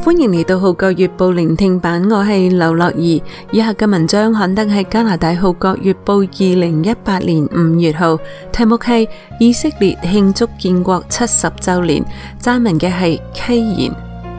歡迎嚟到《號角月報》聆聽版，我係劉樂儀。以下嘅文章刊登喺加拿大《號角月報》2018年5月號，題目係以色列慶祝建國70週年，撰文嘅係溪賢。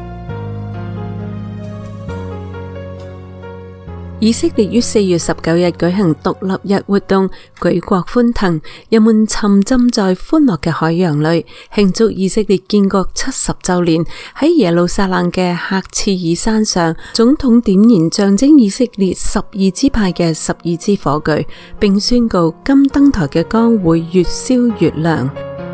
以色列於4月19日舉行獨立日活動，舉國歡騰，人們沉浸在歡樂嘅海洋裏，慶祝以色列建國70週年。喺耶路撒冷嘅赫茨爾山上，總統點燃象徵以色列12支派嘅12支火炬，並宣告金燈台嘅光會越燒越亮。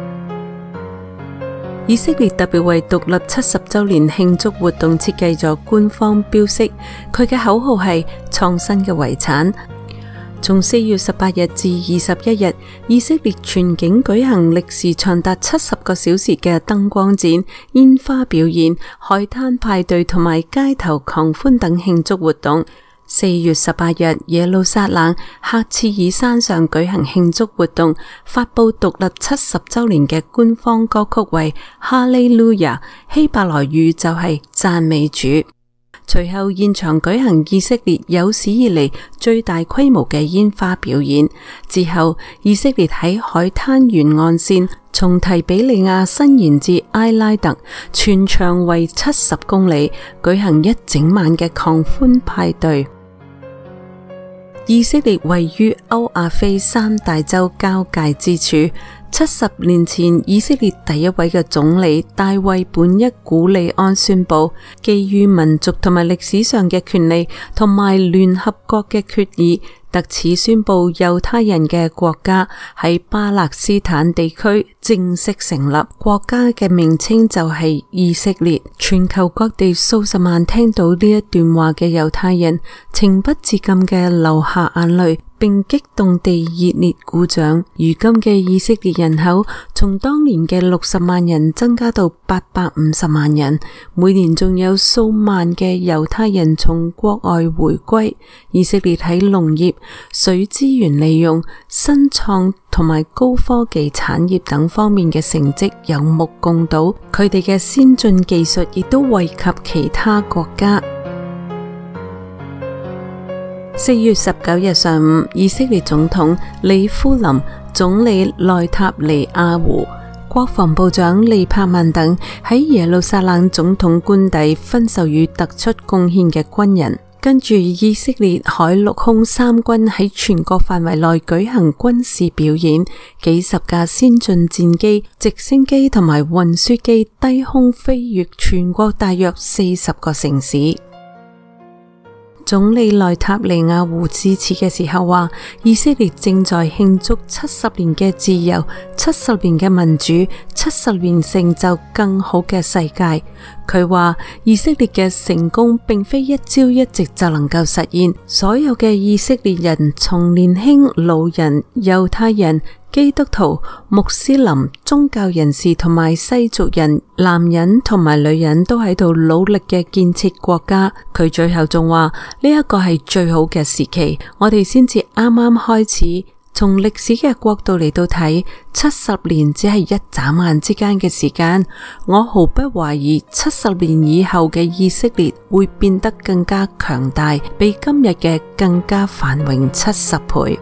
以色列特別為獨立70週年慶祝活動設計咗官方標識，佢嘅口號係創新嘅遺產。從4月18日至21日，以色列全境舉行歷時長達70個小時嘅燈光展、煙花表演、海灘派對同埋街頭狂歡等慶祝活動。4月18日，耶路撒冷赫茨爾山上舉行慶祝活動，發佈獨立70週年嘅官方歌曲為哈利路亞，希伯來語就係讚美主。隨後現場舉行以色列有史以嚟最大規模嘅煙花表演。之後，以色列喺海灘沿岸線從提比利亞伸延至埃拉特，全長為70公里，舉行一整晚嘅狂歡派對。以色列位於歐亞非三大洲交界之處。70年前，以色列第一位嘅總理大衛本一古利安宣布，基於民族同埋歷史上嘅權利同埋聯合國嘅決議，特此宣布猶太人嘅國家喺巴勒斯坦地區正式成立，國家嘅名稱就係以色列。全球各地數十萬聽到呢一段話嘅猶太人，情不自禁嘅流下眼淚，並激動地熱烈鼓掌。如今嘅以色列人口從當年嘅60萬人增加到850萬人，每年仲有數萬嘅猶太人從國外回歸。以色列喺農業、水資源利用、新創同埋高科技產業等方面嘅成績有目共睹，佢哋嘅先進技術亦都惠及其他國家。4月19日上午，以色列總統里夫林、總理內塔尼亞胡、國防部長利柏曼等喺耶路撒冷總統官邸分授予突出貢獻嘅軍人。跟住，以色列海陸空三軍喺全國範圍內舉行軍事表演，幾十架先進戰機、直升機同埋運輸機低空飛越全國大約40個城市。總理內塔尼亞胡致辭嘅時候話，以色列正在慶祝70年嘅自由、70年嘅民主、70年成就更好嘅世界。佢話，以色列嘅成功並非一朝一夕就能夠實現，所有嘅以色列人，從年輕、老人、猶太人、基督徒、穆斯林、宗教人士同埋西族人，男人同埋女人都喺度努力嘅建設國家。佢最後仲話，呢一個係最好嘅時期，我哋先至啱啱開始。從歷史嘅角度嚟到睇，70年只係一眨眼之間嘅時間。我毫不懷疑70年以後嘅以色列會變得更加強大，比今日嘅更加繁榮70倍。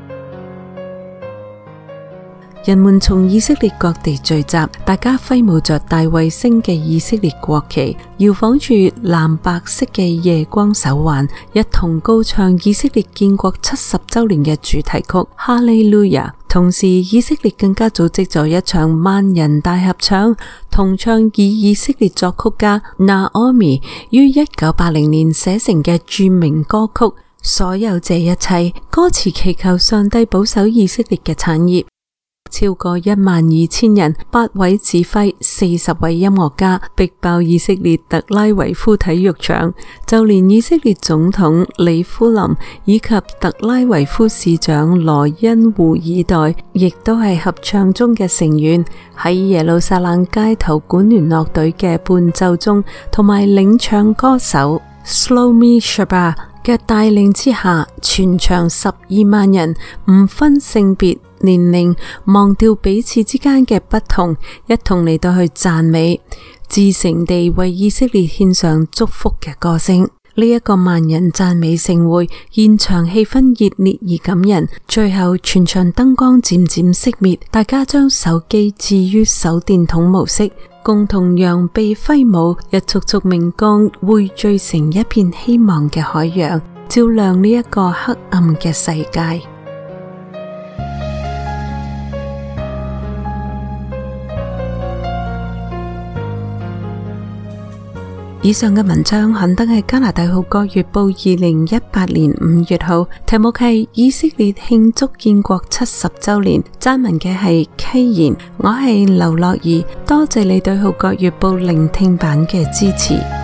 人們從以色列各地聚集，大家揮舞着大衛星嘅以色列國旗，搖晃住藍白色嘅夜光手環，一同高唱以色列建國70週年嘅主題曲《哈利路亞》。同時，以色列更加組織咗一場萬人大合唱，同唱以色列作曲家 Naomi 於1980年寫成嘅著名歌曲《所有這一切》，歌詞祈求上帝保守以色列嘅產業。超過12000人，8位指揮，40位音樂家，逼爆以色列特拉維夫體育場。就連以色列總統里夫林以及特拉維夫市長羅恩胡爾代，亦都係合唱中嘅成員。喺耶路撒冷街頭管弦樂隊嘅伴奏中，同埋領唱歌手 Shlomi Shabbat 嘅帶領之下，全場12萬人唔分性別、 年齡，忘掉彼此之間嘅不同，一同嚟到去讚美，至誠地為以色列獻上祝福嘅歌聲。呢一個萬人讚美盛會，現場氣氛熱烈而感人。最後全場燈光漸漸熄滅，大家將手機置於手電筒模式，共同揚臂揮舞，一束束明光匯聚成一片希望嘅海洋，照亮呢一個黑暗嘅世界。以上嘅文章刊登喺加拿大《號角月報》2018年5月號，題目係以色列慶祝建國70週年，撰文嘅係溪賢，我係劉樂儀，多謝你對《號角月報》聆聽版嘅支持。